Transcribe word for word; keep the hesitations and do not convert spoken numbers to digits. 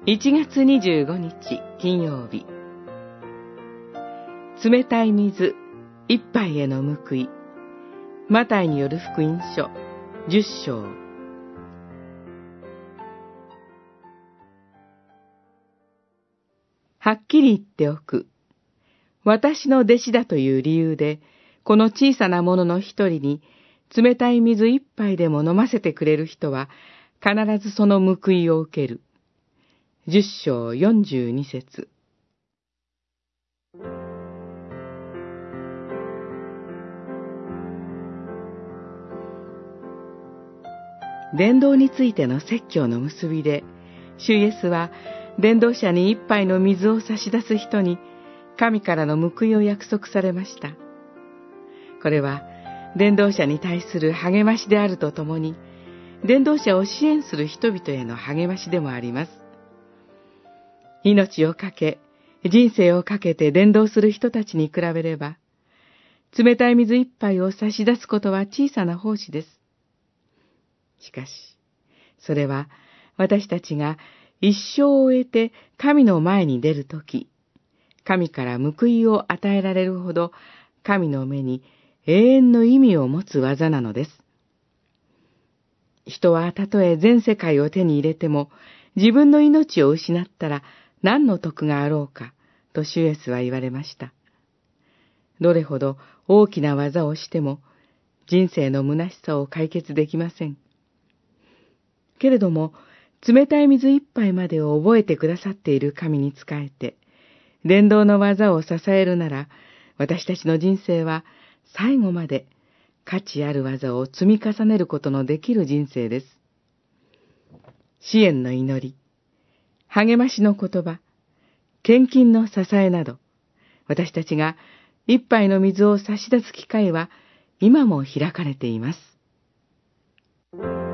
いちがつにじゅうごにち金曜日、冷たい水一杯への報い。マタイによる福音書じゅっしょう。はっきり言っておく。私の弟子だという理由で、この小さなものの一人に冷たい水一杯でも飲ませてくれる人は、必ずその報いを受ける。じゅっしょうよんじゅうにせつ。伝道についての説教の結びで、主イエスは伝道者に一杯の水を差し出す人に神からの報いを約束されました。これは伝道者に対する励ましであるとともに、伝道者を支援する人々への励ましでもあります。命をかけ、人生をかけて伝道する人たちに比べれば、冷たい水一杯を差し出すことは小さな奉仕です。しかし、それは私たちが一生を終えて神の前に出るとき、神から報いを与えられるほど神の目に永遠の意味を持つ技なのです。人はたとえ全世界を手に入れても、自分の命を失ったら何の得があろうか、と主イエスは言われました。どれほど大きな技をしても、人生の虚しさを解決できません。けれども、冷たい水一杯までを覚えてくださっている神に仕えて、伝道の技を支えるなら、私たちの人生は最後まで価値ある技を積み重ねることのできる人生です。支援の祈り、励ましの言葉、献金の支えなど、私たちが一杯の水を差し出す機会は今も開かれています。